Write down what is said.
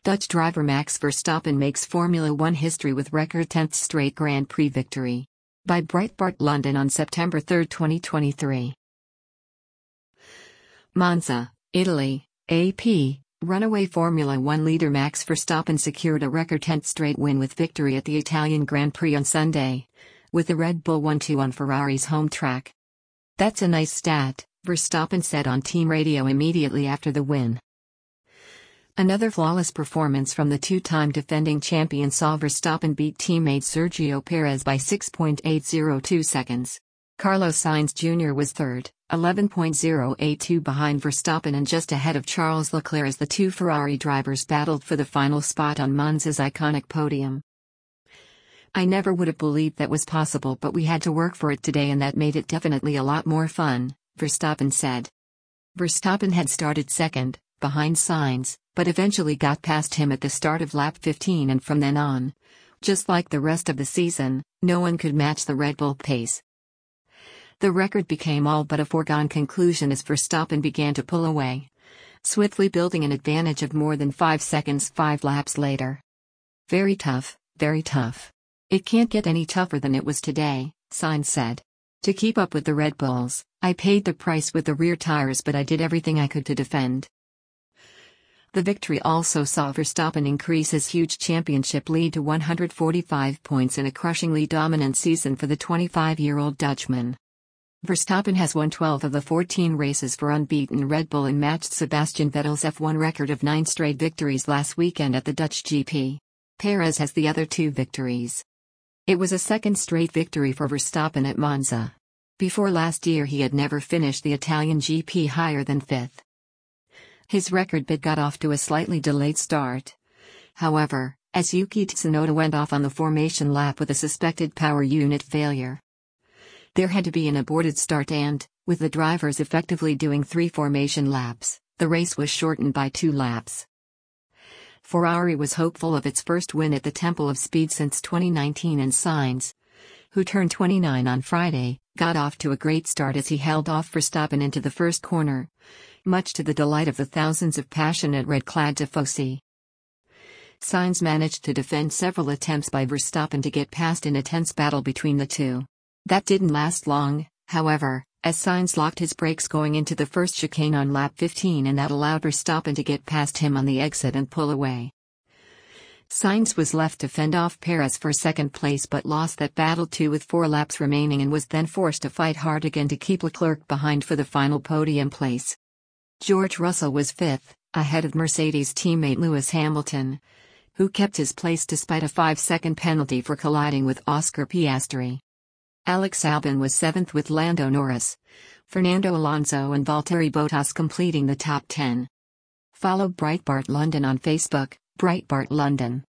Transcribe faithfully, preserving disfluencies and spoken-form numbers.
Dutch driver Max Verstappen makes Formula One history with record tenth straight Grand Prix victory. By Breitbart London on September third, twenty twenty-three. Monza, Italy, A P. Runaway Formula One leader Max Verstappen secured a record tenth straight win with victory at the Italian Grand Prix on Sunday, with the Red Bull one two on Ferrari's home track. "That's a nice stat," Verstappen said on team radio immediately after the win. Another flawless performance from the two-time defending champion saw Verstappen beat teammate Sergio Perez by six point eight zero two seconds. Carlos Sainz Junior was third, eleven point zero eight two behind Verstappen and just ahead of Charles Leclerc as the two Ferrari drivers battled for the final spot on Monza's iconic podium. "I never would have believed that was possible, but we had to work for it today and that made it definitely a lot more fun," Verstappen said. Verstappen had started second, behind Sainz, but eventually got past him at the start of lap fifteen, and from then on, just like the rest of the season, no one could match the Red Bull pace. The record became all but a foregone conclusion as Verstappen began to pull away, swiftly building an advantage of more than five seconds five laps later. "Very tough, very tough. It can't get any tougher than it was today," Sainz said. "To keep up with the Red Bulls, I paid the price with the rear tires, but I did everything I could to defend." The victory also saw Verstappen increase his huge championship lead to one hundred forty-five points in a crushingly dominant season for the twenty-five-year-old Dutchman. Verstappen has won twelve of the fourteen races for unbeaten Red Bull and matched Sebastian Vettel's F one record of nine straight victories last weekend at the Dutch G P. Perez has the other two victories. It was a second straight victory for Verstappen at Monza. Before last year he had never finished the Italian G P higher than fifth. His record bid got off to a slightly delayed start, however, as Yuki Tsunoda went off on the formation lap with a suspected power unit failure. There had to be an aborted start and, with the drivers effectively doing three formation laps, the race was shortened by two laps. Ferrari was hopeful of its first win at the Temple of Speed since twenty nineteen, and Sainz, who turned twenty-nine on Friday, got off to a great start as he held off Verstappen into the first corner, much to the delight of the thousands of passionate red-clad tifosi. Sainz managed to defend several attempts by Verstappen to get past in a tense battle between the two. That didn't last long, however, as Sainz locked his brakes going into the first chicane on lap fifteen, and that allowed Verstappen to get past him on the exit and pull away. Sainz was left to fend off Perez for second place but lost that battle too with four laps remaining and was then forced to fight hard again to keep Leclerc behind for the final podium place. George Russell was fifth, ahead of Mercedes teammate Lewis Hamilton, who kept his place despite a five-second penalty for colliding with Oscar Piastri. Alex Albon was seventh with Lando Norris, Fernando Alonso and Valtteri Bottas completing the top ten. Follow Breitbart London on Facebook, Breitbart London.